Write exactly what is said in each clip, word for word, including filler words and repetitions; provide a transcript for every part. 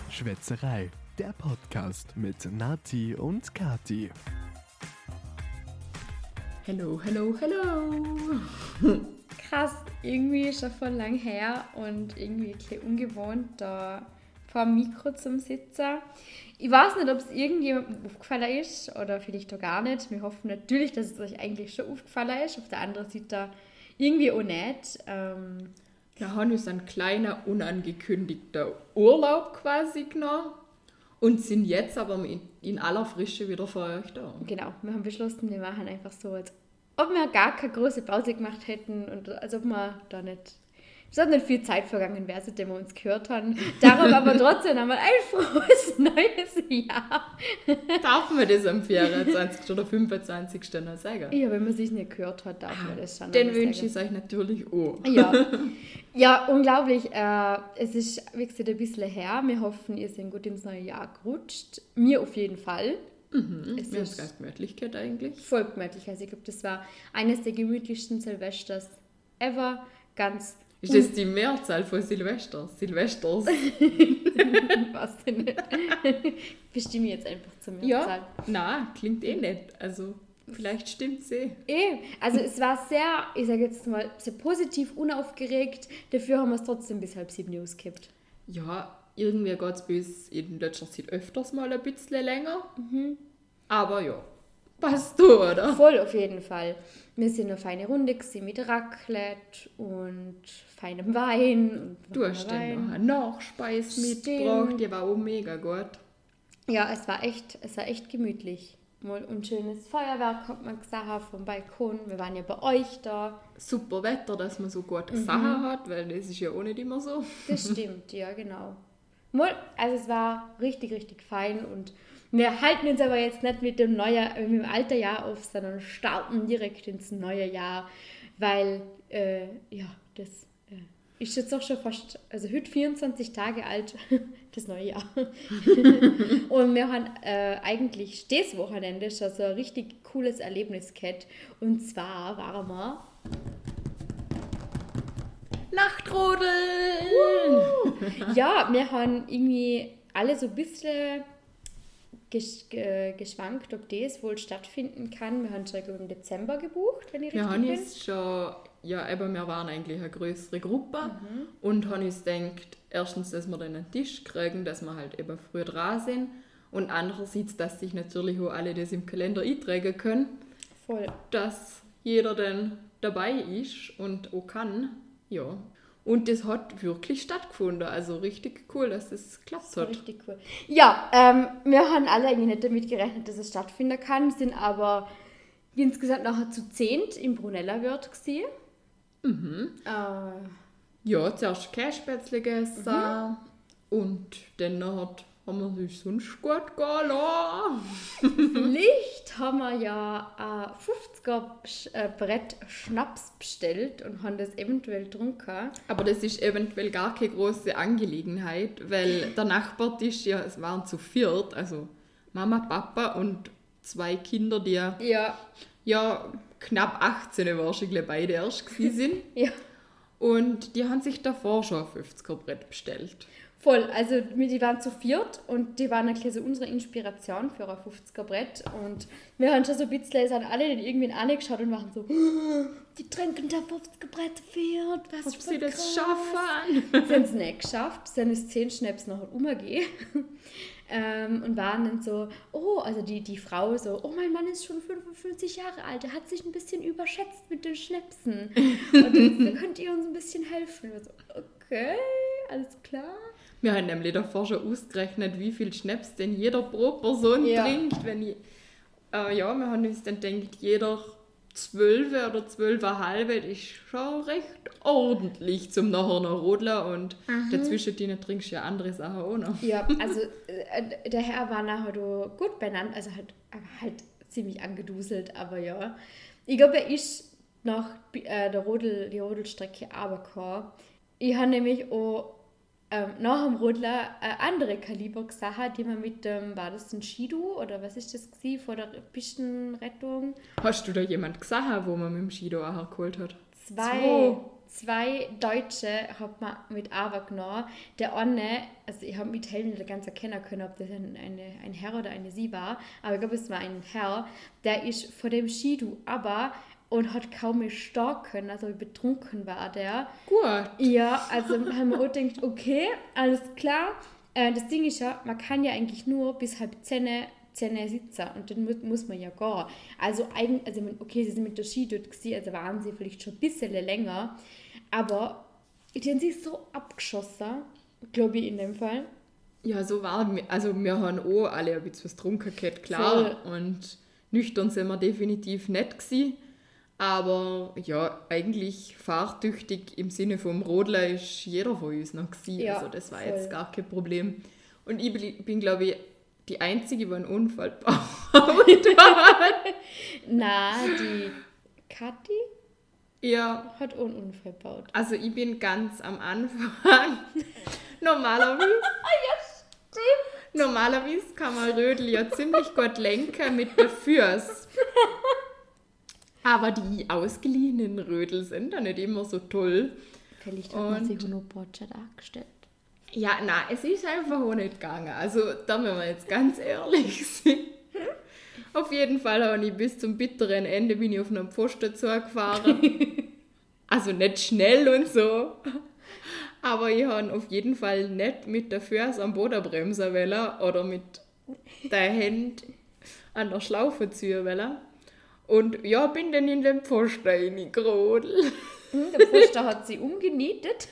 Schwätzerei, der Podcast mit Nati und Kati. Hallo, hallo, hallo. Krass, irgendwie schon voll lang her und irgendwie ein bisschen ungewohnt, da vor dem Mikro zum Sitzen. Ich weiß nicht, ob es irgendjemandem aufgefallen ist oder vielleicht auch gar nicht. Wir hoffen natürlich, dass es euch eigentlich schon aufgefallen ist. Auf der anderen Seite irgendwie auch nicht. Ähm, Wir haben uns ein kleiner, unangekündigter Urlaub quasi genommen und sind jetzt aber in, in aller Frische wieder für euch da. genau, wir haben beschlossen, wir machen einfach so, als ob wir gar keine große Pause gemacht hätten und als ob wir da nicht... Es hat nicht viel Zeit vergangen, wäre, seitdem wir uns gehört haben. Darum aber trotzdem einmal ein frohes neues Jahr. Darf man das am vierundzwanzigsten oder fünfundzwanzigsten noch sagen? Ja, wenn man sich nicht gehört hat, darf man das schon. Den wünsche ich euch natürlich auch. Ja, ja, unglaublich. Äh, es ist, wie gesagt, ein bisschen her. Wir hoffen, ihr seid gut ins neue Jahr gerutscht. Mir auf jeden Fall. Mhm, Es wir haben ist es ganz gemütlich gehabt eigentlich. voll gemütlich. Also ich glaube, das war eines der gemütlichsten Silvesters ever. Ganz Ist das die Mehrzahl von Silvester? Silvesters? was denn nicht. Bestimme ich jetzt einfach zur Mehrzahl. Ja, nein, klingt eh nicht. Also vielleicht stimmt es eh. Eh, also es war sehr, ich sage jetzt mal, sehr positiv, unaufgeregt. Dafür haben wir es trotzdem bis halb sieben News gehabt. Ja, irgendwie geht es bei uns in letzter Zeit öfters mal ein bisschen länger. Aber ja, passt du, oder? Voll auf jeden Fall. Wir sind eine feine Runde gewesen mit Raclette und feinem Wein. Und Du hast dann noch eine Nachspeise mitgebracht, die war auch mega gut. Ja, es war echt, es war echt gemütlich. Mal ein schönes Feuerwerk hat man gesehen vom Balkon. Wir waren ja bei euch da. Super Wetter, dass man so gut gesehen hat, weil das ist ja auch nicht immer so. Das stimmt, ja genau. Mal, also es war richtig, richtig fein und wir halten uns aber jetzt nicht mit dem, Neujahr, äh, mit dem alten Jahr auf, sondern starten direkt ins neue Jahr, weil, äh, ja, das äh, ist jetzt auch schon fast, also heute vierundzwanzig Tage alt, das neue Jahr. Und wir haben äh, eigentlich das Wochenende schon so ein richtig cooles Erlebnis gehabt. Und zwar waren wir... Nachtrodeln! Ja, wir haben irgendwie alle so ein bisschen gesch ge geschwankt, ob das wohl stattfinden kann. Wir haben schon im Dezember gebucht, wenn ich Wir richtig haben bin. jetzt schon, ja eben, wir waren eigentlich eine größere Gruppe und haben uns gedacht, erstens, dass wir dann einen Tisch kriegen, dass wir halt eben früh dran sind und andererseits, dass sich natürlich auch alle das im Kalender eintragen können, Voll. dass jeder dann dabei ist und auch kann, ja. Und das hat wirklich stattgefunden, also richtig cool, dass das geklappt Das war hat. richtig cool. Ja, ähm, wir haben alle eigentlich nicht damit gerechnet, dass es stattfinden kann, sind aber insgesamt nachher zu zehnt im Brunella Wirt gewesen. Mhm. Äh, Ja, zuerst Kässpätzle gegessen und dann nachher haben wir uns sonst gut gehen lassen. Vielleicht haben wir ja ein fünfziger Sch- äh, Brett Schnaps bestellt und haben das eventuell getrunken. Aber das ist eventuell gar keine große Angelegenheit, weil der Nachbartisch, ja, es waren zu viert, also Mama, Papa und zwei Kinder, die Ja, ja knapp achtzehn wahrscheinlich beide erst gewesen sind. ja. Und die haben sich davor schon ein fünfziger Brett bestellt. Voll, also wir- die waren zu viert und die waren ein bisschen so unsere Inspiration für ein fünfziger Brett und wir haben schon so ein bisschen, es haben alle dann irgendwie angeschaut und waren so, "Oh, die trinken der fünfziger Brett zu viert, was Ob ist sie das krass." schaffen? Sie haben es nicht geschafft, sie haben es zehn Schnaps nachher umgegeben ähm, und waren dann so, oh, also die, die Frau so, oh, mein Mann ist schon fünfundfünfzig Jahre alt, er hat sich ein bisschen überschätzt mit den Schnäpsen und dann könnt ihr uns ein bisschen helfen. Und wir so, okay, alles klar. Wir haben nämlich davor schon ausgerechnet, wie viel Schnaps denn jeder pro Person Ja. trinkt. Wenn ich, äh, ja, wir haben uns dann gedacht, jeder zwölf oder zwölfeinhalb ist schon recht ordentlich zum nachher noch rodeln und dazwischen trinkst du ja andere Sachen auch noch. Ja, also äh, der Herr war nachher da gut beieinander, also halt, aber halt ziemlich angeduselt, aber ja. Ich glaube, er ist nach äh, der Rodel, die Rodelstrecke runtergekommen. Ich habe nämlich auch ähm, nach dem Rodler äh, andere Kaliber gesehen, die man mit dem, war das ein Skidu oder was ist das gewesen, vor der Pistenrettung? Hast du da jemand gesehen, wo man mit dem Skido auch geholt hat? Zwei, zwei Deutsche hat man mit Aber genommen. Der eine, also ich habe mit Helen nicht ganz erkennen können, ob das ein, eine, ein Herr oder eine Sie war, aber ich glaube, es war ein Herr, der ist vor dem Skidu aber und hat kaum mehr stark können, also betrunken war der. Gut. Ja, also haben wir auch gedacht, okay, alles klar. Äh, das Ding ist ja, man kann ja eigentlich nur bis halb zehn, zehn sitzen und dann muss, muss man ja gehen. Also, eigentlich, also okay, sie sind mit der Ski dort gewesen, also waren sie vielleicht schon ein bisschen länger, aber die haben sich so abgeschossen, glaube ich in dem Fall. Ja, so war es. Also wir haben auch alle ein bisschen was getrunken gehabt, klar. Voll. Und nüchtern sind wir definitiv nicht gewesen. Aber ja, eigentlich fahrtüchtig im Sinne vom Rodler ist jeder von uns noch gewesen. Ja, also das war voll. Jetzt gar kein Problem. Und ich bin, bin glaube ich, die Einzige, die einen Unfall gebaut hat. Nein, die Kathi ja. hat auch einen Unfall gebaut. Also ich bin ganz am Anfang. Normalerweise, ja, stimmt. Normalerweise kann man Rödel ja ziemlich gut lenken mit den Füßen. Aber die ausgeliehenen Rödel sind da nicht immer so toll. Vielleicht hat man sich noch Bordschat angestellt. Ja, nein, es ist einfach auch nicht gegangen. Also da müssen wir jetzt ganz ehrlich sein. Auf jeden Fall habe ich bis zum bitteren Ende bin ich auf einem Pfosten zugefahren. Also nicht schnell und so. Aber ich habe auf jeden Fall nicht mit der Füße am Boden bremsen wollen oder mit der Hand an der Schlaufe ziehen wollen. Und ja, bin dann in den Pfosten reingerodelt. Der Pfosten hat sie umgenietet.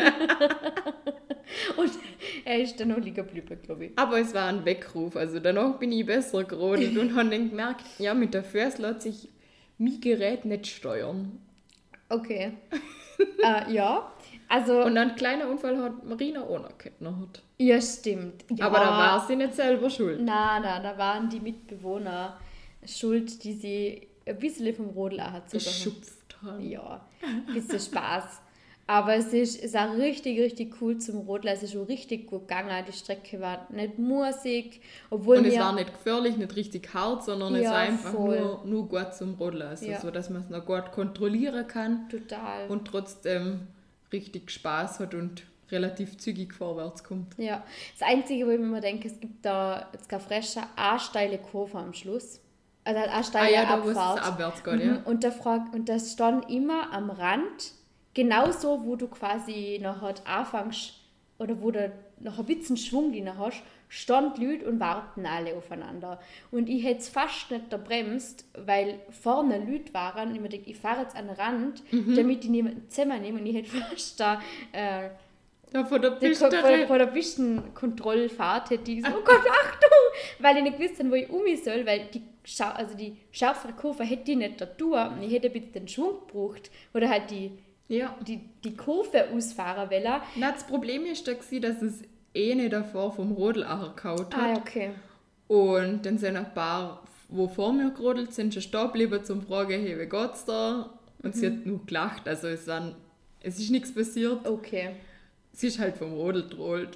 Und er ist dann noch liegen geblieben, glaube ich. Aber es war ein Weckruf. Also danach bin ich besser gerodelt und habe dann gemerkt, ja, mit der Füße lässt sich mein Gerät nicht steuern. Okay. äh, ja, also... Und einen kleinen Unfall hat Marina auch noch gehabt. Ja, stimmt. Ja. Aber da war sie nicht selber schuld. Nein, nein, da waren die Mitbewohner schuld, die sie ein bisschen vom Rodel hat geschupft haben. Ja, ein bisschen Spaß. Aber es ist, es ist auch richtig, richtig cool zum Rodeln. Es ist schon richtig gut gegangen. Die Strecke war nicht musig. Obwohl und es wir, war nicht gefährlich, nicht richtig hart, sondern ja, es war einfach voll. nur, nur gut zum Rodeln. Also ja. so, dass man es noch gut kontrollieren kann. Total. Und trotzdem richtig Spaß hat und relativ zügig vorwärts kommt. Ja, das Einzige, wo ich mir immer denke, es gibt da jetzt keine frische, eine steile Kurve am Schluss. Also eine steile ah, ja, Abfahrt. Da muss es abwärts gehen, mhm. ja. Und da frag, und das stand immer am Rand, genauso, wo du quasi nachher anfängst, oder wo du noch ein bisschen Schwung drin hast, stand Leute und warten alle aufeinander. Und ich hätte es fast nicht gebremst, weil vorne Leute waren und ich mir dachte, ich fahre jetzt an den Rand, mhm. damit ich niemanden zusammennehmen und ich hätte fast da... Äh, Ja, von der Piste. Von, von der Pistenkontrollfahrt hätte ich so, oh Gott, Achtung! Weil ich nicht gewusst habe, wo ich um mich soll, weil die, Schau- also die scharfe Kurve hätte ich nicht da tun. Und ich hätte bitte den Schwung gebraucht oder halt die, ja. die, die Kurve ausfahren wollen. Na, das Problem ist, dass es eh nicht davor vom Rodel angehauen hat. Ah, okay. Und dann sind ein paar, die vor mir gerodelt sind, schon stehen geblieben zum Fragen, hey, wie geht's da? Und mhm. sie hat nur gelacht, also es, waren, es ist nichts passiert. Okay. Sie ist halt vom Rodel gerollt.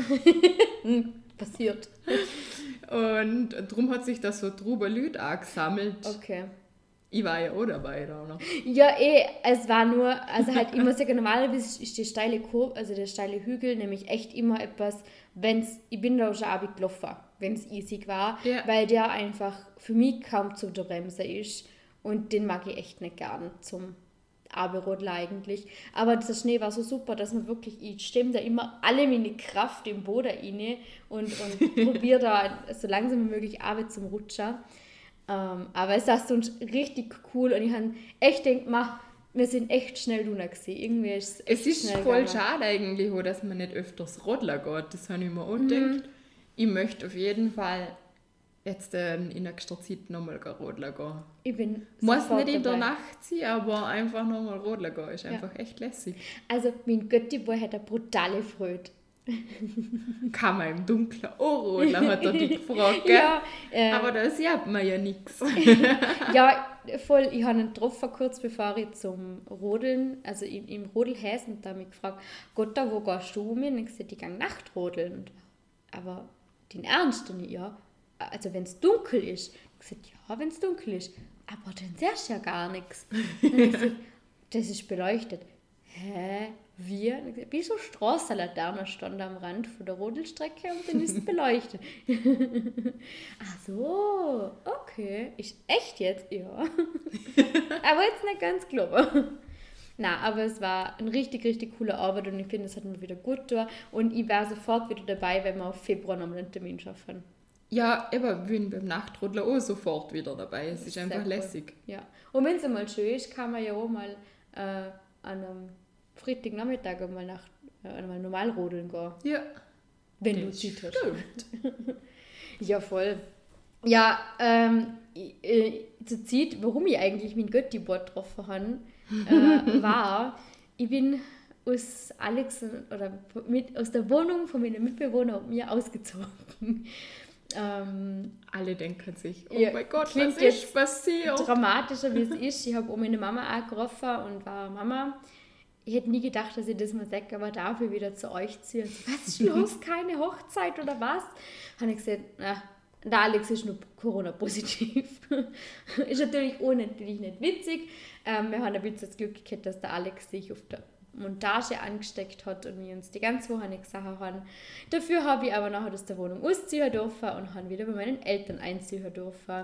Passiert. Und darum hat sich das so drüber Leute angesammelt. Okay. Ich war ja auch dabei da noch. Ja, eh, es war nur, also halt immer sehr normalerweise ist die steile Kurve, also der steile Hügel, nämlich echt immer etwas, wenn's, ich bin da schon abend gelaufen, wenn es easy war, ja. weil der einfach für mich kaum zu der Bremse ist und den mag ich echt nicht gern zum Abendrodler eigentlich. Aber der Schnee war so super, dass man wirklich, ich stemme da immer alle meine Kraft im Boden rein und, und probiere da so langsam wie möglich Abend zum Rutschen. Um, aber es war sonst richtig cool und ich habe echt gedacht, wir sind echt schnell drunter gewesen. Irgendwie ist es Es ist voll gegangen. schade eigentlich, dass man nicht öfters Rodler geht. Das habe ich mir auch Mhm. gedacht. Ich möchte auf jeden Fall jetzt äh, in nächster Zeit nochmal Rodler gehen. Ich bin Muss sofort nicht in der dabei. Nacht sein, aber einfach nochmal Rodler gehen. Ist Ja. einfach echt lässig. Also mein Götti-Boy hat eine brutale Freude. Kann man im Dunkeln auch Rodler, hat er dich gefragt, gell? Ja, äh, Aber da sieht man ja nichts. ja, voll. Ich habe ihn getroffen, kurz bevor ich zum Rodeln, also im, im Rodelhäs, und da habe ich gefragt, Gott, wo gehst du um? Und ich gesagt, ich gehe Nachtrodeln. Aber den Ernst nicht, ja. Also wenn es dunkel ist. Ich gesagt, ja, wenn es dunkel ist. Aber dann siehst du ja gar nichts. Und ich gesagt, das ist beleuchtet. hä, wie? Und ich gesagt, wie so Straßenlaterne stand am Rand von der Rodelstrecke und dann ist es beleuchtet. Ach so, okay. Ich, echt jetzt? Ja. Aber jetzt nicht ganz klar. Na, aber es war eine richtig, richtig coole Arbeit und ich finde, es hat mir wieder gut getan. Und ich wäre sofort wieder dabei, wenn wir auf Februar nochmal einen Termin schaffen. Ja, eben, ich bin beim Nachtrodler auch sofort wieder dabei. Es ist Sehr einfach cool. lässig. Ja. Und wenn es einmal schön ist, kann man ja auch mal äh, an einem Freitagnachmittag einmal, nach, äh, einmal normal rodeln gehen. Ja. Wenn Das du Zeit hast. stimmt. Ja, voll. Ja, ähm, äh, zur Zeit, warum ich eigentlich mein Götti-Board getroffen habe, äh, war, ich bin aus Alex oder mit, aus der Wohnung von meinen Mitbewohnern und mir ausgezogen. Ähm, Alle denken sich, oh Ja, mein Gott, klingt was jetzt ist passiert? dramatischer wie es ist. Ich habe auch meine Mama angerufen und war Mama. Ich hätte nie gedacht, dass ich das mal sage, aber dafür wieder zu euch ziehe. Und so, was ist los? Keine Hochzeit oder was? Habe ich gesagt, na, der Alex ist nur Corona-positiv. Ist natürlich auch natürlich nicht witzig. Ähm, wir haben ein bisschen das Glück gehabt, dass der Alex sich auf der Montage angesteckt hat und wir uns die ganze Woche nicht gesagt haben. Dafür habe ich aber nachher aus der Wohnung ausziehen dürfen und habe wieder bei meinen Eltern einziehen dürfen.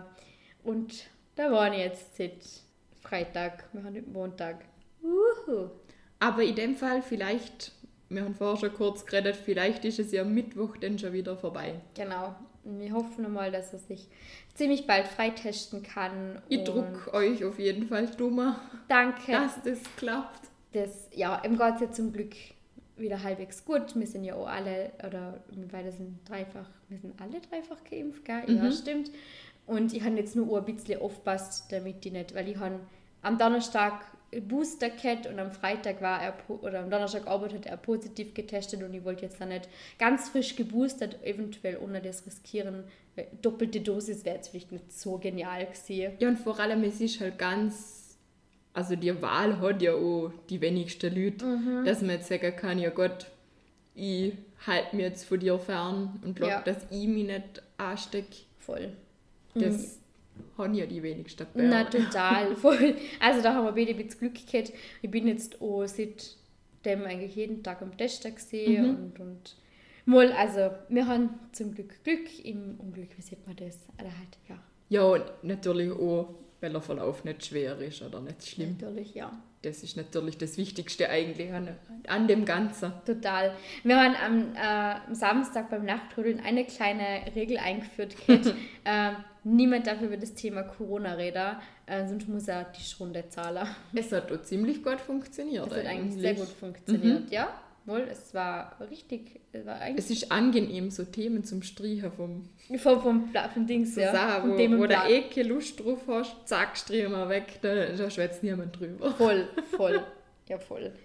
Und da waren ich jetzt seit Freitag, wir haben den Montag. Uhu. Aber in dem Fall vielleicht, wir haben vorher schon kurz geredet, vielleicht ist es ja am Mittwoch dann schon wieder vorbei. Genau. Und wir hoffen mal, dass er sich ziemlich bald freitesten kann. Ich und drücke euch auf jeden Fall dummer, Danke. dass das klappt. Das, ja, im Gott ja zum Glück wieder halbwegs gut. Wir sind ja auch alle, oder wir beide sind dreifach, wir sind alle dreifach geimpft, gell? Ja, Mhm. stimmt. Und ich habe jetzt nur ein bisschen aufgepasst, damit ich nicht, weil ich habe am Donnerstag einen Booster gehabt und am Freitag war er, po- oder am Donnerstag Abend hat er positiv getestet und ich wollte jetzt dann nicht ganz frisch geboostert, eventuell ohne das riskieren. Weil doppelte Dosis wäre jetzt vielleicht nicht so genial gewesen. Ja, und vor allem, es ist halt ganz, also die Wahl hat ja auch die wenigsten Leute, Mhm. dass man jetzt sagen kann, ja Gott, ich halte mich jetzt von dir fern und schaue, Ja. dass ich mich nicht anstecke. Voll. Das haben ja die wenigsten Mhm. Na, Bären. total, voll. Also da haben wir beide ein bisschen Glück gehabt. Ich bin jetzt auch seitdem eigentlich jeden Tag am Testen gesehen Mhm. und, und mal, also wir haben zum Glück Glück im Unglück, wie sieht man das? Oder halt, ja, Ja, und natürlich auch, weil der Verlauf nicht schwer ist oder nicht schlimm. natürlich, ja. Das ist natürlich das Wichtigste eigentlich an, an dem Ganzen. Total. Wir haben am, äh, am Samstag beim Nachtrödeln eine kleine Regel eingeführt gehabt. äh, niemand darf über das Thema Corona reden, äh, sonst muss er die Stunde zahlen. Es hat auch ziemlich gut funktioniert. Das hat eigentlich sehr gut funktioniert, ja. Wohl, es war richtig, es war eigentlich Es ist angenehm, so Themen zum Streichen vom, vom, vom, Pla- vom Dings, so ja. Sachen, Vom wo, Themenblatt. wo du eh keine Lust drauf hast, zack, streichen wir weg, da, da schwätzt niemand drüber. Voll, voll, ja voll.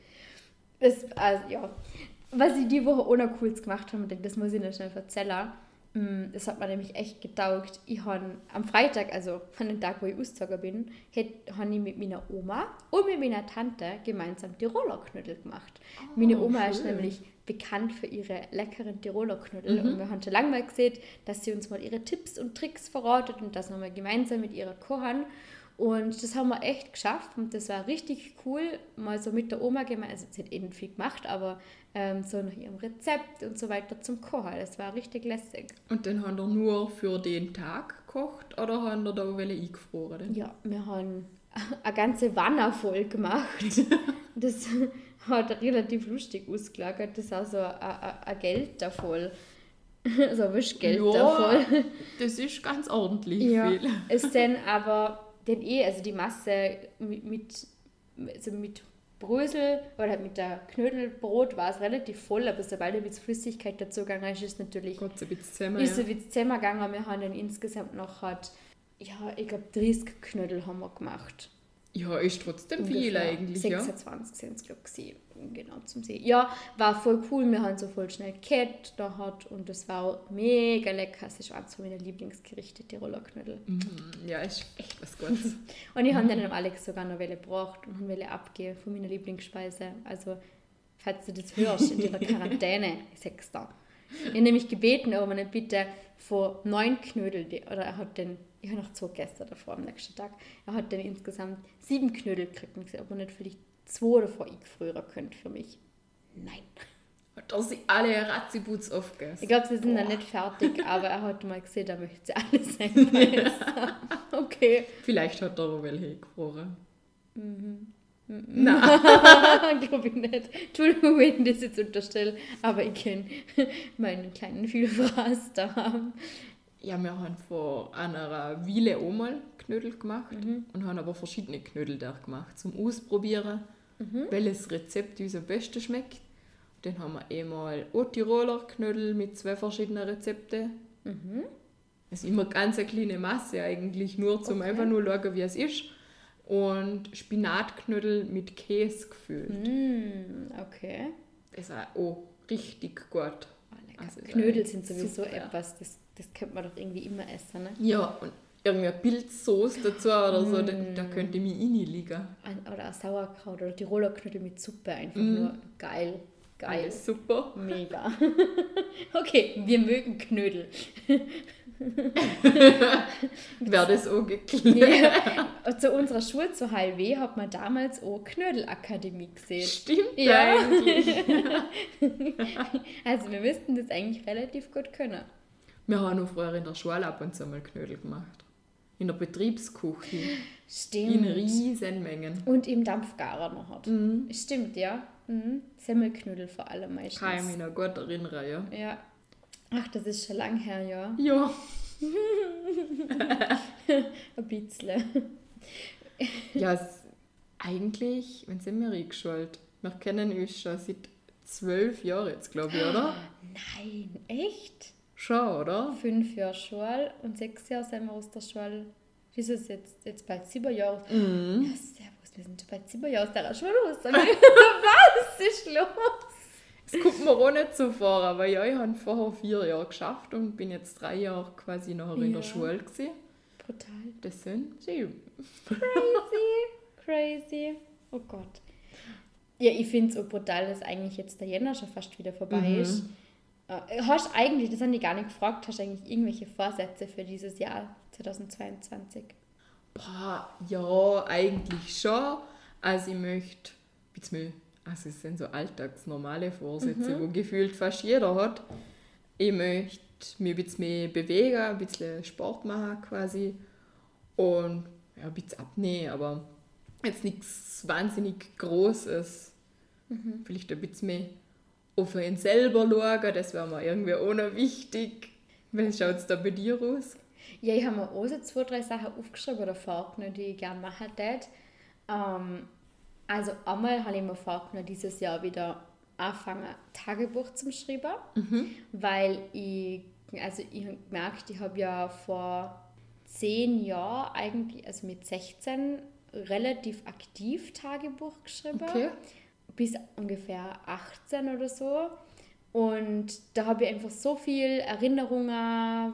Das, also, ja. Was ich die Woche auch noch cooles gemacht habe, das muss ich noch schnell erzählen, mm, das hat mir nämlich echt getaugt. Ich habe am Freitag, also an dem Tag, wo ich ausgezogen bin, habe ich mit meiner Oma und mit meiner Tante gemeinsam Tiroler Knödel gemacht. Oh, Meine Oma ist schön. nämlich bekannt für ihre leckeren Tiroler Knödel Mhm. und wir haben schon lange mal gesehen, dass sie uns mal ihre Tipps und Tricks verratet und das nochmal gemeinsam mit ihrer kochen. Und das haben wir echt geschafft und das war richtig cool, mal so mit der Oma gemeinsam, also sie hat eh nicht viel gemacht, aber ähm, so nach ihrem Rezept und so weiter zum Kochen. Das war richtig lässig. Und dann haben wir nur für den Tag gekocht oder haben wir da auch welche eingefroren? Denn? Ja, wir haben eine ganze Wanne voll gemacht. Das hat relativ lustig ausgelagert. Das ist also ein- ein ein Geld da voll. Also ein Wischgeld da Ja, voll. das ist ganz ordentlich Ja, viel. ist dann aber den eh, also die Masse mit, mit, also mit Brösel oder halt mit der Knödelbrot war es relativ voll, aber sobald ein bisschen Flüssigkeit dazu gegangen ist, ist es natürlich Gott sei Dank zusammen. ist Ja. so wie zusammengegangen. Wir haben dann insgesamt noch halt, ja, ich glaube dreißig Knödel haben wir gemacht. ja, ist trotzdem viel Ungefähr eigentlich, ja. sechsundzwanzig sind es, glaube ich, genau zum Sehen. Ja, war voll cool, wir haben so voll schnell gehabt da hat und das war auch mega lecker. Es ist eines meiner Lieblingsgerichte, Tiroler Knödel. Mhm. Ja, ist echt was Gutes. Und ich habe dann dem Alex sogar noch welche gebracht und habe welche abgegeben von meiner Lieblingsspeise. Also, falls du das hörst in deiner Quarantäne, ich sag's da. Ich habe nämlich gebeten, ob man nicht bitte von neun Knödel, die- oder er hat den, ich habe noch zwei Gäste davor am nächsten Tag, er hat dann insgesamt sieben Knödel gekriegt und gesagt, ob man nicht vielleicht zwei davon eingefrieren könnt für mich. Nein. Hat er sie alle Ratzibutz aufgegessen? Ich glaube, sie sind noch nicht fertig, aber er hat mal gesehen, er möchte sie alle sein. Okay. Vielleicht hat er auch welche gefroren. Mhm. Nein. Glaube ich nicht. Entschuldigung, wenn ich das jetzt unterstelle, aber ich kenne meinen kleinen Vielfraß da haben. Ja, wir haben vor einer Weile auch mal Knödel gemacht Mhm. und haben aber verschiedene Knödel da gemacht, zum Ausprobieren, Mhm. welches Rezept uns am besten schmeckt. Dann haben wir einmal auch Tiroler Knödel mit zwei verschiedenen Rezepten. Mhm. Es ist immer ganz eine kleine Masse eigentlich, nur zum Okay. einfach nur schauen, wie es ist. Und Spinatknödel mit Käse gefüllt. Mm, okay. Das ist auch richtig gut. Oh, lecker. Also, Knödel äh, sind sowieso super. etwas, das, das könnte man doch irgendwie immer essen, ne? Ja, und irgendeine Pilzsoße dazu oder so, da, Mm. da könnte ich mich reinlegen. Ein- Oder auch Sauerkraut oder Tiroler Knödel mit Suppe, einfach Mm. nur geil. Geil. Alles super. Mega. Okay, wir mögen Knödel. Wäre das auch geklärt. Ja. Zu unserer Schule, zur H L W, hat man damals auch Knödelakademie gesehen. Stimmt Ja. eigentlich. Also wir müssten das eigentlich relativ gut können. Wir haben auch früher in der Schule ab und zu mal Knödel gemacht. In der Betriebsküche. In Stimmt. riesen Mengen. Und im Dampfgarer noch hat. Mhm. Stimmt, ja. Mhm. Semmelknödel vor allem meistens. Kann ich mich noch gut erinnern, ja. Ja. Ach, das ist schon lang her, ja. Ja. Ein bisschen. Ja, es, eigentlich, wenn sind wir eingeschult? Wir kennen uns schon seit zwölf Jahren jetzt, glaube ich, oder? Nein, echt? Schon, oder? Fünf Jahre Schule und sechs Jahre sind wir aus der Schule. Wie ist es jetzt? Jetzt bald sieben Jahre. Mhm. Ja, servus, wir sind schon bald sieben Jahre aus der Schule raus. Was ist los? Es kommt mir auch nicht so vor, aber ja, ich habe vorher vier Jahre geschafft und bin jetzt drei Jahre quasi nachher in der Ja. Schule gewesen. Brutal. Das sind sieben. Crazy. Crazy. Oh Gott. Ja, ich finde es auch brutal, dass eigentlich jetzt der Jänner schon fast wieder vorbei Mhm. ist. Äh, Hast eigentlich, das haben die gar nicht gefragt, hast du eigentlich irgendwelche Vorsätze für dieses Jahr zweitausendzweiundzwanzig? Boah, ja, eigentlich schon. Also ich möchte, jetzt mal, also es sind so alltagsnormale Vorsätze, wo gefühlt fast jeder hat. Ich möchte mich ein bisschen mehr bewegen, ein bisschen Sport machen quasi und ja, ein bisschen abnehmen, aber jetzt nichts wahnsinnig Großes. Vielleicht ein bisschen mehr auf ihn selber schauen, das wäre mir irgendwie auch noch wichtig. Wie schaut es da bei dir aus? Ja, ich habe mir auch so zwei, drei Sachen aufgeschrieben oder vorgenommen, die ich gerne machen würde. Ähm, also einmal habe ich mir vorgenommen, dieses Jahr wieder anfangen, Tagebuch zu schreiben, weil ich, also ich habe gemerkt, ich habe ja vor zehn Jahren eigentlich, also mit sechzehn, relativ aktiv Tagebuch geschrieben. Okay. Bis ungefähr achtzehn oder so. Und da habe ich einfach so viel Erinnerungen,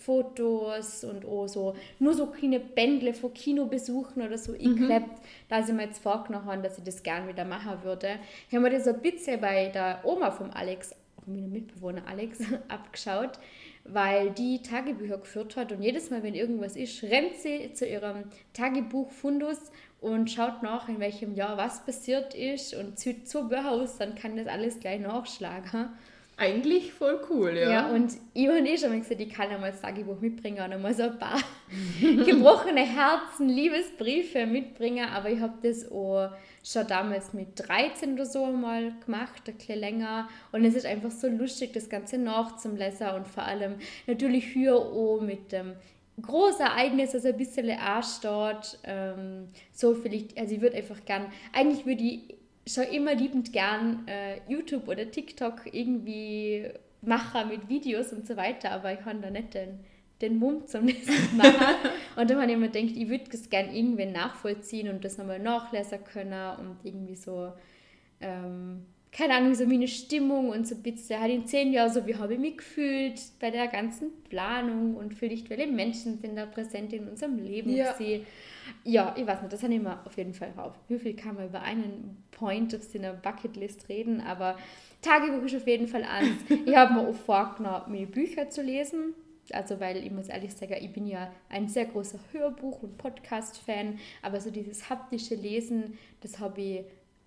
Fotos und auch so, nur so kleine Bändle von Kinobesuchen oder so eingeklebt, dass ich mir jetzt vorgenommen habe, dass ich das gerne wieder machen würde. Ich habe mir das so ein bisschen bei der Oma von Alex, auch meinem Mitbewohner Alex, abgeschaut, weil die Tagebücher geführt hat und jedes Mal, wenn irgendwas ist, rennt sie zu ihrem Tagebuchfundus und schaut nach, in welchem Jahr was passiert ist und zieht zwei Bücher aus, dann kann das alles gleich nachschlagen. Eigentlich voll cool, ja. Ja, und ich und ich habe gesagt, ich kann einmal das Tagebuch mitbringen und einmal so ein paar gebrochene Herzen, Liebesbriefe mitbringen, aber ich habe das auch schon damals mit dreizehn oder so mal gemacht, ein bisschen länger, und es ist einfach so lustig, das Ganze nachzulesen und vor allem natürlich hier auch mit dem großes Ereignis, das ein bisschen ansteht, ähm, so vielleicht, also ich würde einfach gern, eigentlich würde ich schon immer liebend gern äh, YouTube oder TikTok irgendwie machen mit Videos und so weiter, aber ich habe da nicht den, den Mumm zum das machen. Und dann habe ich mir gedacht, ich würde das gerne irgendwann nachvollziehen und das nochmal nachlesen können und irgendwie so, ähm, keine Ahnung, so meine Stimmung und so ein bisschen, halt in zehn Jahren so, wie habe ich mich gefühlt bei der ganzen Planung und vielleicht, welche Menschen sind da präsent in unserem Leben Ja. gewesen. Ja, ich weiß nicht, das habe ich mir auf jeden Fall drauf. Wie viel kann man über einen Point auf seiner Bucketlist reden, aber Tagebuch ist auf jeden Fall eins. Ich habe mir auch vorgenommen, mir Bücher zu lesen, also weil ich muss ehrlich sagen, ich bin ja ein sehr großer Hörbuch- und Podcast-Fan, aber so dieses haptische Lesen, das habe ich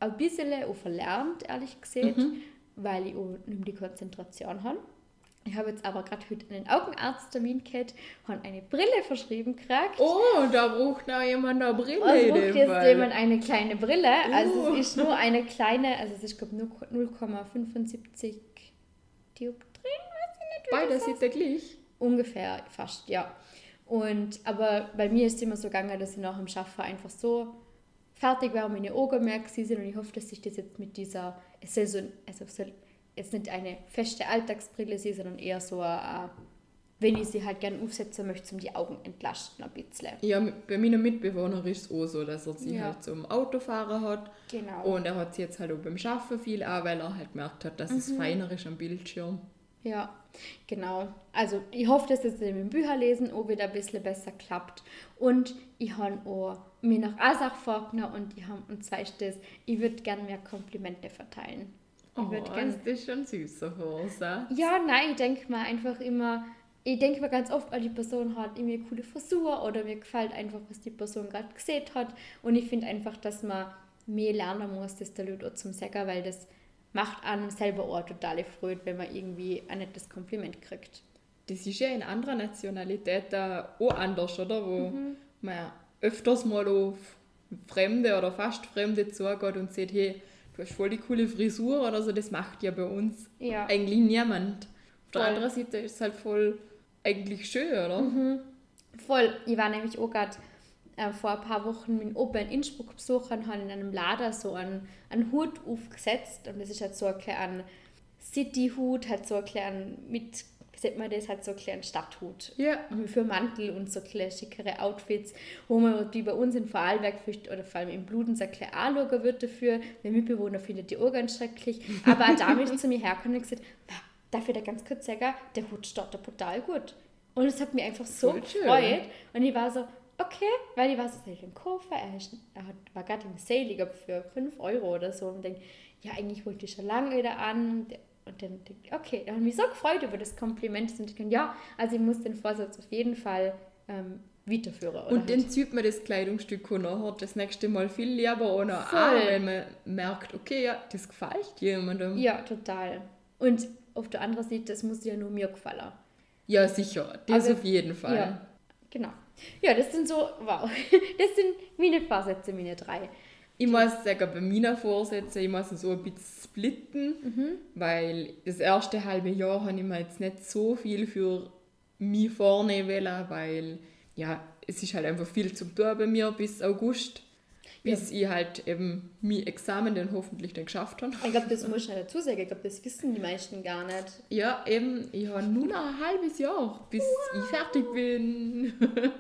ein bisschen auch verlernt, ehrlich gesagt, mhm. weil ich auch nicht die Konzentration habe. Ich habe jetzt aber gerade heute einen Augenarzttermin gehabt, habe eine Brille verschrieben gekriegt. Oh, da braucht noch jemand eine Brille. Da braucht jetzt Fall. jemand eine kleine Brille. Uh. Also es ist nur eine kleine, also es ist glaube ich null Komma fünfundsiebzig Dioptrien, weiß ich nicht. Beides ist ja gleich. Ungefähr, fast, ja. Und, aber bei mir ist es immer so gegangen, dass ich nach dem Schaffen einfach so fertig war und meine Augen mehr gewesen sind. Und ich hoffe, dass ich das jetzt mit dieser, es soll so, also es soll jetzt nicht eine feste Alltagsbrille sein, sondern eher so, äh, wenn ich sie halt gerne aufsetzen möchte, um die Augen entlasten ein bisschen. Ja, bei meinem Mitbewohner ist es auch so, dass er sie ja. halt zum Autofahren hat. Genau. Und er hat sie jetzt halt auch beim Schaffen viel an, weil er halt gemerkt hat, dass mhm. es feiner ist am Bildschirm. Ja, genau. Also ich hoffe, dass das mit dem Bücherlesen auch wieder ein bisschen besser klappt. Und ich habe auch mir noch eine Sache vorgenommen und, ich hab, und zwar ist das, ich würde gerne mehr Komplimente verteilen. Ich oh, gern, das ist schon süßer Vorsatz. Ja, nein, ich denke mir einfach immer, ich denke mir ganz oft, die Person hat irgendwie eine coole Frisur oder mir gefällt einfach, was die Person gerade gesehen hat. Und ich finde einfach, dass man mehr lernen muss, das der Leute auch zum Sagen, weil das macht einem selber auch totale Freude, wenn man irgendwie ein nettes Kompliment kriegt. Das ist ja in anderen Nationalitäten auch anders, oder? Wo mhm. man öfters mal auf Fremde oder fast Fremde zugeht und sagt, hey, du hast voll die coole Frisur oder so, das macht ja bei uns ja. eigentlich niemand. Auf der anderen Seite ist es halt voll eigentlich schön, oder? Mhm. Voll. Ich war nämlich auch gerade äh, vor ein paar Wochen mit Opa in Innsbruck besucht und habe in einem Laden so einen, einen Hut aufgesetzt. Und das ist halt so ein kleiner City-Hut, halt so ein kleiner mit, wie sagt man das, halt so ein kleiner Stadthut. Ja. Für Mantel und so kleine schickere Outfits, wo man wie bei uns in Vorarlberg oder vor allem in Bludenz ein kleines anschauen wird dafür. Mein Mitbewohner findet die auch ganz schrecklich. Aber auch damit ist zu mir hergekommen und gesagt, darf ich da ganz kurz sagen, der Hut steht da total gut. Und es hat mich einfach so gefreut. Und ich war so, okay, weil ich war so, soll ich den kaufen? Er, ist, er hat, war gerade im Sale, ich glaube, für fünf Euro oder so. Und denke, ja, eigentlich wollte ich schon lange wieder an. Und dann denke ich, okay, da habe ich mich so gefreut über das Kompliment. Und ich denke, ja, also ich muss den Vorsatz auf jeden Fall ähm, weiterführen. Oder und halt. dann zieht man das Kleidungsstück auch nachher das nächste Mal viel lieber auch noch an, wenn man merkt, okay, ja, das gefällt jemandem. Ja, total. Und auf der anderen Seite, das muss ja nur mir gefallen. Ja, sicher. Das also, auf jeden Fall. Ja, genau. Ja, das sind so, wow, das sind meine Vorsätze, meine drei. Ich muss sagen, bei meinen Vorsätzen, ich muss so ein bisschen splitten, mhm. weil das erste halbe Jahr habe ich mir jetzt nicht so viel für mich vornehmen, weil ja, es ist halt einfach viel zum tun bei mir bis August. Bis ja. ich halt eben mein Examen dann hoffentlich dann geschafft habe. Ich glaube, das muss ich ja dazu sagen. Ich glaube, das wissen die meisten gar nicht. Ja, eben. Ich habe nur noch ein halbes Jahr, bis wow. ich fertig bin.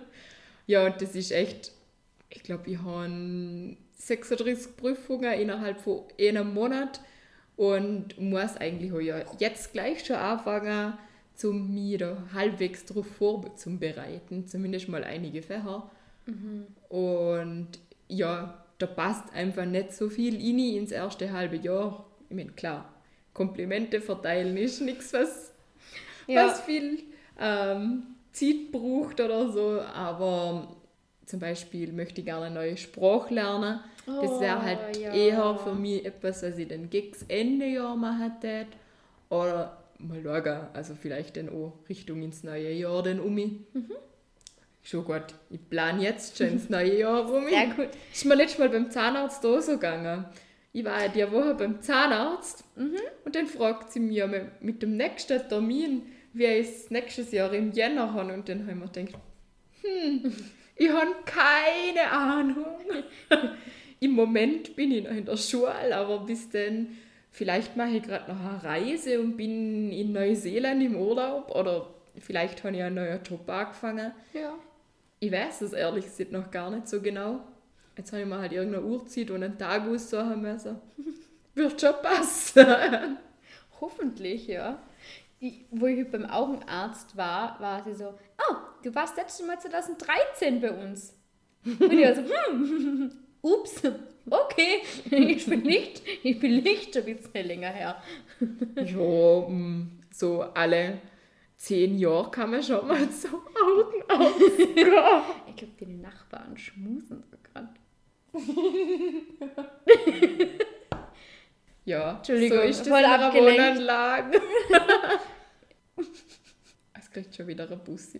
Ja, und das ist echt... Ich glaube, ich habe sechsunddreißig Prüfungen innerhalb von einem Monat und muss eigentlich auch ja jetzt gleich schon anfangen, um mich da halbwegs darauf vorzubereiten. Zumindest mal einige Fächer. Mhm. Und... ja, da passt einfach nicht so viel rein ins erste halbe Jahr. Ich meine, klar, Komplimente verteilen ist nichts, was, ja. was viel ähm, Zeit braucht oder so, aber zum Beispiel möchte ich gerne eine neue Sprache lernen. Oh, das wäre halt ja. eher für mich etwas, was ich dann gegen das Ende Jahr machen würde. Oder mal schauen, also vielleicht dann auch Richtung ins neue Jahr dann um mich. Mhm. Schon gut, ich plane jetzt schon ins neue Jahr rum. Sehr gut. Ist mir letztes Mal beim Zahnarzt auch so gegangen. Ich war ja die Woche beim Zahnarzt mhm. und dann fragt sie mich mit, mit dem nächsten Termin, wie ich es nächstes Jahr im Jänner habe. Und dann habe ich mir gedacht, hm, ich habe keine Ahnung. Im Moment bin ich noch in der Schule, aber bis dann, vielleicht mache ich gerade noch eine Reise und bin in Neuseeland im Urlaub oder vielleicht habe ich einen neuen Job angefangen. Ja. Ich weiß es ehrlich gesagt noch gar nicht so genau. Jetzt habe ich mir halt irgendeine Uhrzeit und einen Tag aussuchen müssen. Wird schon passen. Hoffentlich, ja. Ich, wo ich beim Augenarzt war, war sie so, oh, du warst letztes Mal zwanzig dreizehn bei uns. Und ich war so, hm, ups, okay, ich bin nicht, ich bin nicht ein bisschen länger her. Ja, so alle... Zehn Jahre kann man schon mal so Augenarzt gehen. Ich glaube, die Nachbarn schmusen so gerade. Ja, Entschuldigung, so ist das voll in einer abgelenkt. Wohnanlage. Es kriegt schon wieder eine Bussi.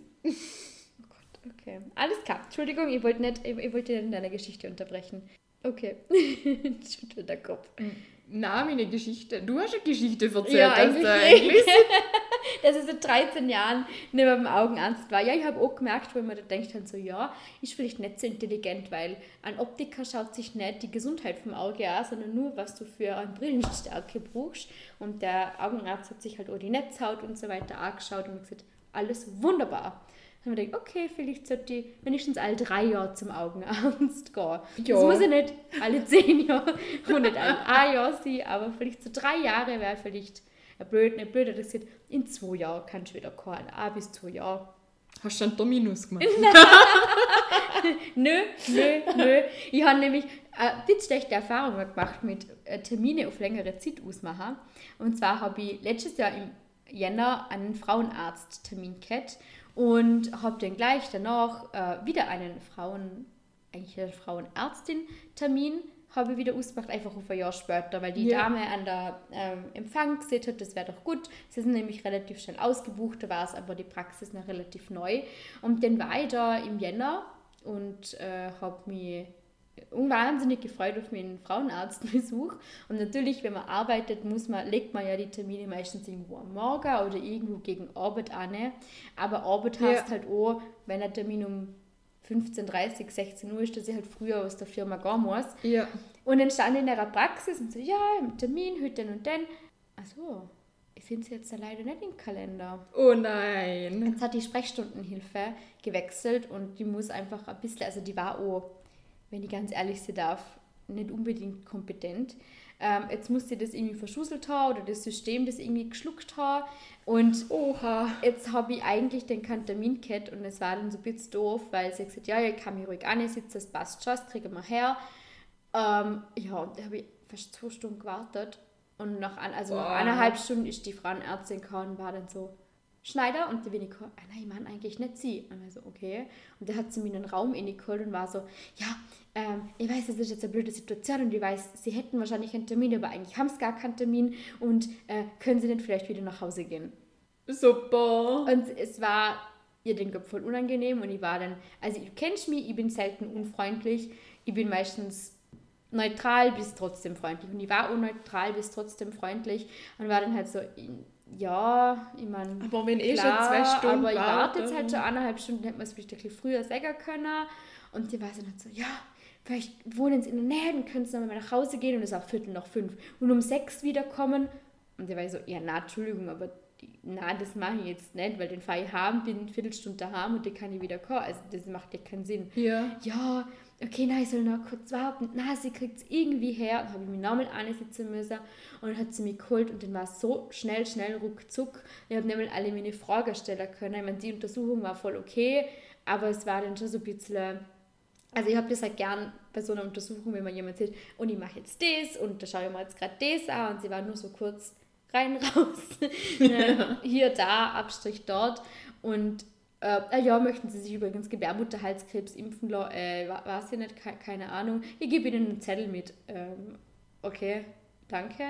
Okay, alles klar. Entschuldigung, ich wollte nicht, ich, ich wollte nicht in deiner Geschichte unterbrechen. Okay, schüttelt der Kopf. Na, meine Geschichte. Du hast eine Geschichte erzählt, Ja, dass eigentlich du eigentlich... dass ich seit dreizehn Jahren nicht mehr beim Augenarzt war. Ja, ich habe auch gemerkt, wo man da denkt, halt so, ja, ist vielleicht nicht so intelligent, weil ein Optiker schaut sich nicht die Gesundheit vom Auge an, sondern nur, was du für eine Brillenstärke brauchst. Und der Augenarzt hat sich halt auch die Netzhaut und so weiter angeschaut und gesagt, alles wunderbar. Dann habe ich gedacht, okay, vielleicht sollte ich wenigstens alle drei Jahre zum Augenarzt gehen. Ja. Das muss ja nicht alle zehn Jahre und nicht alle ein Jahr sein, aber vielleicht so drei Jahre wäre vielleicht ein blöd, nicht blöd, das gesagt, in zwei Jahren kannst du wieder kommen, ein bis zwei Jahre. Hast du einen Terminus gemacht? Nö, nö, nö. Ich habe nämlich eine blitzschlechte Erfahrung gemacht mit äh, Termine auf längere Zeit ausmachen. Und zwar habe ich letztes Jahr im Jänner einen Frauenarzttermin gehabt und habe dann gleich danach äh, wieder einen Frauen, eigentlich eine Frauenärztin-Termin habe ich wieder ausgemacht, einfach auf ein Jahr später, weil die Ja. Dame an der ähm, Empfang gesehen hat, das wäre doch gut. Sie sind nämlich relativ schnell ausgebucht, da war es aber die Praxis noch relativ neu. Und dann war ich da im Jänner und äh, habe mich wahnsinnig gefreut auf meinen Frauenarztbesuch. Und natürlich, wenn man arbeitet, muss man, legt man ja die Termine meistens irgendwo am Morgen oder irgendwo gegen Arbeit an. Aber Arbeit Ja. heißt halt auch, wenn der Termin um fünfzehn Uhr dreißig, sechzehn Uhr ist, dass ich halt früher aus der Firma gehen muss. Ja. Und dann stand ich in der Praxis und so, ja, im Termin, heute und dann. Achso, ich finde sie jetzt da leider nicht im Kalender. Oh nein. Jetzt hat die Sprechstundenhilfe gewechselt und die muss einfach ein bisschen, also die war auch, wenn ich ganz ehrlich sein darf, nicht unbedingt kompetent. Ähm, jetzt muss sie das irgendwie verschusselt haben oder das System das irgendwie geschluckt haben. Und Oha. jetzt habe ich eigentlich den keinen Termin gehabt und es war dann so ein bisschen doof, weil sie gesagt hat, ja, ich kann mich ruhig ansitzen, das passt schon, das kriegen wir her. Ähm, ja, und da habe ich fast zwei Stunden gewartet und nach, an, also nach Boah. eineinhalb Stunden ist die Frauenärztin gekommen und war dann so, Schneider, und der Winnie, ah nein, ich meine eigentlich nicht sie. Und ich so, okay. Und der hat sie mir in den Raum reingeholt und war so, ja, ähm, ich weiß, das ist jetzt eine blöde Situation und ich weiß, sie hätten wahrscheinlich einen Termin, aber eigentlich haben sie gar keinen Termin und äh, können sie nicht vielleicht wieder nach Hause gehen. Super. Und es war ihr den Kopf voll unangenehm und ich war dann, also du kennst mich, ich bin selten unfreundlich, ich bin meistens neutral bis trotzdem freundlich und ich war unneutral bis trotzdem freundlich und war dann halt so, ja, ich meine, Aber wenn eh schon klar, zwei Stunden aber ich warte jetzt warten. halt schon eineinhalb Stunden, hätte man es vielleicht ein bisschen früher sagen können und die war so nicht so, ja, vielleicht wohnen sie in der Nähe, dann können sie noch mal nach Hause gehen und es ist auch Viertel nach fünf und um sechs wiederkommen und die war so, ja, na, Entschuldigung, aber die, na, das mache ich jetzt nicht, weil den fahre ich heim, bin eine Viertelstunde daheim und die kann ich wieder kommen, also das macht ja keinen Sinn. Ja. Ja, okay, nein, ich soll noch kurz warten. Na, sie kriegt es irgendwie her. Dann habe ich mich nochmal ansitzen müssen und dann hat sie mich geholt und dann war es so schnell, schnell, ruckzuck. Ich habe nämlich alle meine Fragen stellen können. Ich meine, die Untersuchung war voll okay, aber es war dann schon so ein bisschen, also ich habe das halt gern bei so einer Untersuchung, wenn man jemand sagt, und ich mache jetzt das und da schaue ich mir jetzt gerade das an und sie war nur so kurz rein, raus, hier, da, Abstrich dort und Äh, ja, möchten Sie sich übrigens Gebärmutterhalskrebs impfen lassen? Äh, weiß ich nicht, ke- keine Ahnung. Ich gebe Ihnen einen Zettel mit. Ähm, okay, danke.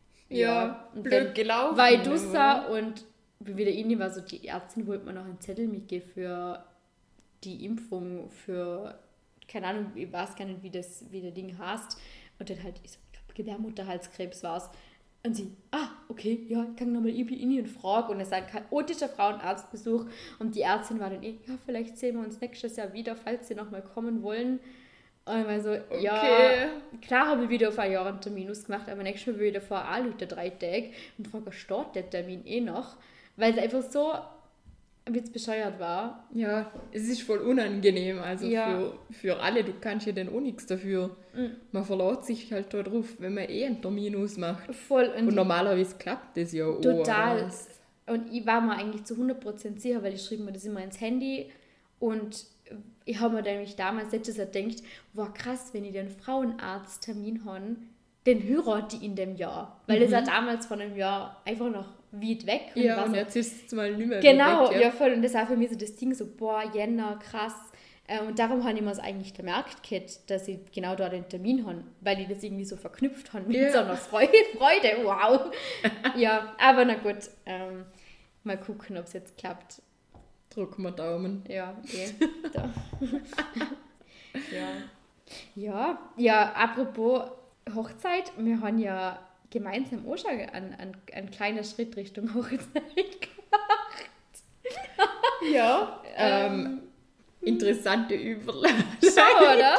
Ja, und blöd dann gelaufen, war ich oder? draussen und bin wieder rein, war so, die Ärztin wollte mir noch einen Zettel mitgeben für die Impfung, für, keine Ahnung, ich weiß gar nicht, wie das, wie das Ding heißt. Und dann halt, ich so, ich glaube, Gebärmutterhalskrebs war es. Und sie, ah, okay, ja, ich kann nochmal irgendwie in und fragen. Und es war ein chaotischer Frauenarztbesuch. Und die Ärztin war dann eh, ja, vielleicht sehen wir uns nächstes Jahr wieder, falls sie nochmal kommen wollen. Und ich war so, Okay. ja, klar habe ich wieder auf ein Jahr einen Termin ausgemacht, aber nächstes Mal will ich davor auch wieder drei Tage. Und frage, startet der Termin eh noch? Weil es einfach so ein bisschen bescheuert war. Ja, es ist voll unangenehm, also Ja. für, für alle, du kannst ja dann auch nichts dafür. Mhm. Man verlässt sich halt da drauf, wenn man eh einen Termin ausmacht. Voll. Und Und normalerweise klappt das ja auch. Total. aber- Und ich war mir eigentlich zu hundert Prozent sicher, weil ich schrieb mir das immer ins Handy und ich habe mir nämlich damals letztes Jahr gedacht, wow krass, wenn ich den Frauenarzttermin habe, den heirate ich in dem Jahr. Weil das war damals von einem Jahr einfach noch weit weg. Und Ja, war und so, jetzt ist es mal nicht mehr genau, weg, ja voll. Und das war für mich so das Ding, so boah, Jänner, krass. Äh, und darum habe ich mir es eigentlich gemerkt, gehabt, dass ich genau da den Termin habe, weil ich das irgendwie so verknüpft habe mit Ja. so einer Freude. Freude, wow. Ja, aber na gut. Ähm, mal gucken, ob es jetzt klappt. Drücken wir Daumen. Ja, eh. Da. ja. Ja, ja, apropos Hochzeit, wir haben ja gemeinsam auch schon einen, einen, einen kleinen Schritt Richtung Hochzeit gemacht. Ja, ähm, Ähm, interessante Überleitung. Schau, oder?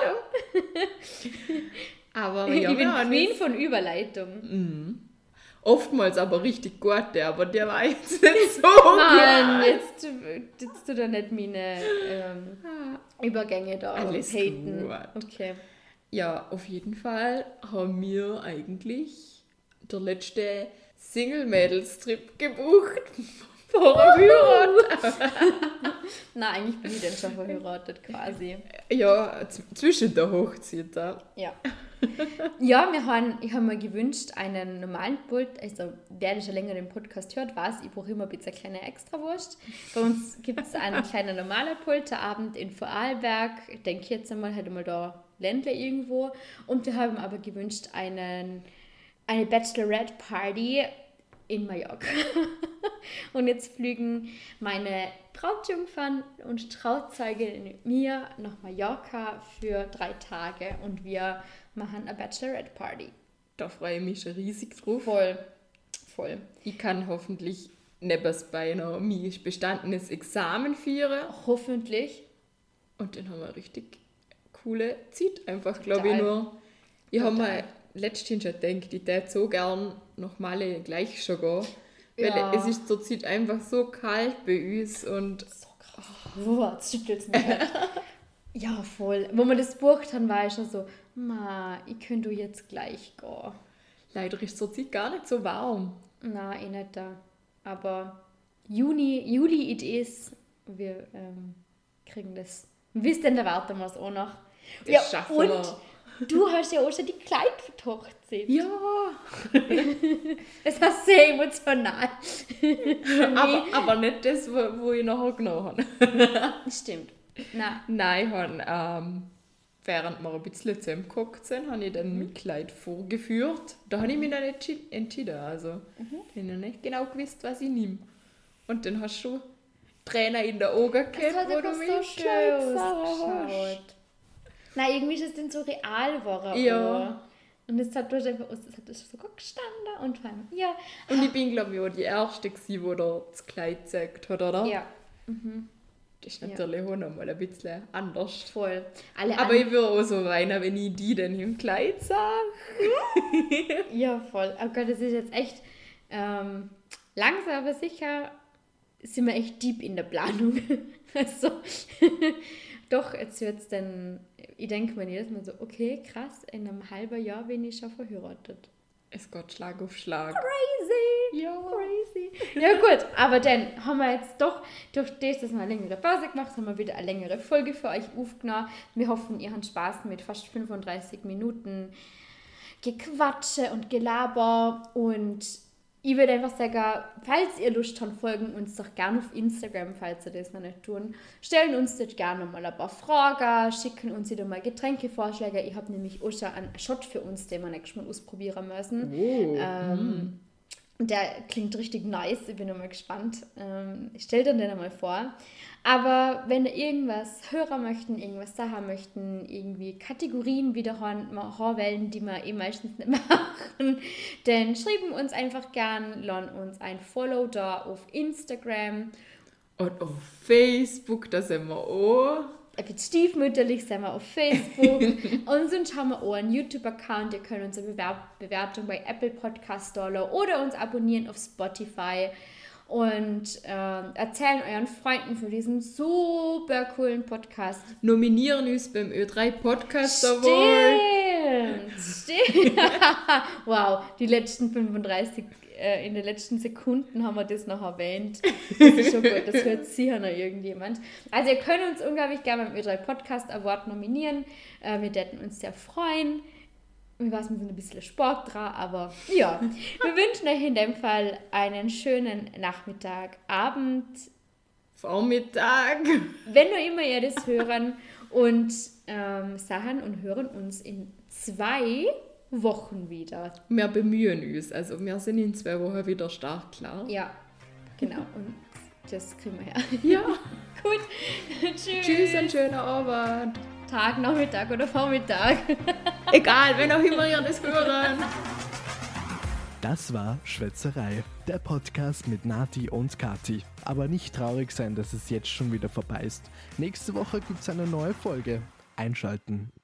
Aber Ich ja, bin wir haben Queen jetzt von Überleitung. Mhm. Oftmals aber richtig gute, aber der war jetzt nicht so Mann, gut. jetzt, jetzt tu da nicht meine ähm, Übergänge da Alles haten. gut. Okay. Ja, auf jeden Fall haben wir eigentlich der letzte Single-Mädels-Trip gebucht vor der Heirat. Nein, eigentlich bin ich denn schon verheiratet quasi. Ja, z- zwischen der Hochzeit. Ja. Ja. Ja, wir haben, ich habe mir gewünscht, einen normalen Pult, also wer schon länger den Podcast hört, weiß, ich brauche immer ein bisschen eine kleine Extrawurst. Bei uns gibt es einen kleinen normalen Pulterabend in Vorarlberg, ich denke jetzt einmal, halt mal da Ländle irgendwo. Und wir haben aber gewünscht, einen, eine Bachelorette-Party in Mallorca. Und jetzt fliegen meine Brautjungfern und Trauzeuge mit mir nach Mallorca für drei Tage und wir machen eine Bachelorette-Party. Da freue ich mich schon riesig drauf. Voll, voll. Ich kann hoffentlich nebenbei noch mein bestandenes Examen führen. Hoffentlich. Und dann haben wir eine richtig coole Zeit. Einfach, glaube ich, Total. nur. Ich habe Total. mir letztens schon gedacht, ich würde so gern noch mal gleich schon gehen. Weil Ja. es ist zurzeit einfach so kalt bei uns und So krass. Oh, jetzt schüttelt es mich. Ja, voll. Wo wir das gebucht haben, war ich schon so, ma, ich könnte jetzt gleich gehen. leider ist zurzeit gar nicht so warm. Na, eh nicht da. Aber Juni, Juli it is. Wir ähm, kriegen das. Bis dann, da warten wir es auch noch. Das schaffen und wir. du hast ja auch schon die Kleid für die Hochzeit. Ja, Das war sehr emotional. aber, aber nicht das, wo, wo ich nachher genommen habe. Stimmt. Na, Nein, ich habe, ähm, während wir ein bisschen zusammengeguckt sind, habe ich dann mein Kleid vorgeführt. Da habe ich mich dann entschi- entschieden. Also, ich habe nicht genau gewusst, was ich nehme. Und dann hast du schon Tränen in den Augen gehabt, das hat wo aber du so mein schön Kleid gesehen hast. ausgeschaut. Nein, irgendwie ist es dann so real geworden. Ja. auch. Und es hat durch einfach, es hat das so gut gestanden und vor allem, ja. Und ich bin, glaube ich, auch die Erste gewesen, die da das Kleid gezeigt hat, oder? Ja, Das ist natürlich auch noch mal ein bisschen anders. voll. Alle Aber an- ich würde auch so weinen, wenn ich die dann im Kleid sah. Ja, voll. Oh Gott, das ist jetzt echt ähm, langsam, aber sicher sind wir echt deep in der Planung. Also, doch, jetzt wird es dann, ich denke mir jedes Mal so, okay, krass, in einem halben Jahr bin ich schon verheiratet. Es geht Schlag auf Schlag. Crazy! Ja. Crazy. Ja gut, aber dann haben wir jetzt doch, durch das, dass wir eine längere Pause gemacht haben, wir wieder eine längere Folge für euch aufgenommen. Wir hoffen, ihr habt Spaß mit fast fünfunddreißig Minuten Gequatsche und Gelaber und ich würde einfach sagen, falls ihr Lust habt, folgen uns doch gerne auf Instagram, falls ihr das noch nicht tun. Stellen uns dort gerne mal ein paar Fragen, schicken uns wieder mal Getränkevorschläge. Ich habe nämlich auch schon einen Shot für uns, den wir nächstes Mal ausprobieren müssen. Oh. Ähm, Der klingt richtig nice, ich bin mal gespannt. Ähm, stellt euch den einmal vor. Aber wenn ihr irgendwas hören möchten, irgendwas sagen möchten, irgendwie Kategorien wieder hören wollen, die wir eh meistens nicht machen, dann schreiben uns einfach gern, lassen uns ein Follow da auf Instagram. Und auf Facebook, da sind wir auch. Ein bisschen stiefmütterlich sind wir auf Facebook. Und sonst haben wir auch einen YouTube-Account. Ihr könnt uns eine Bewer- Bewertung bei Apple Podcast da lassen oder uns abonnieren auf Spotify. Und ähm, erzählen euren Freunden von diesem super coolen Podcast. Nominieren uns beim Ö drei Podcast Award. Stimmt, stimmt. Wow, die letzten fünfunddreißig, äh, in den letzten Sekunden haben wir das noch erwähnt. Das ist schon gut, das hört sicher noch irgendjemand. Also ihr könnt uns unglaublich gerne beim Ö drei Podcast Award nominieren. Äh, wir würden uns sehr freuen. Wir waren sind ein bisschen Sport dran, aber ja. Wir wünschen euch in dem Fall einen schönen Nachmittag, Abend, Vormittag. Wenn nur immer ihr das hören und ähm, sahen und hören uns in zwei Wochen wieder. Wir bemühen uns, also wir sind in zwei Wochen wieder stark, klar. Ja, genau. Und das kriegen wir her. Ja. Gut. Tschüss. Tschüss, einen schönen Abend. Tag, Nachmittag oder Vormittag. Egal, wenn auch immer ihr das hören. Das war Schwätzerei, der Podcast mit Nati und Kathi. Aber nicht traurig sein, dass es jetzt schon wieder vorbei ist. Nächste Woche gibt es eine neue Folge. Einschalten.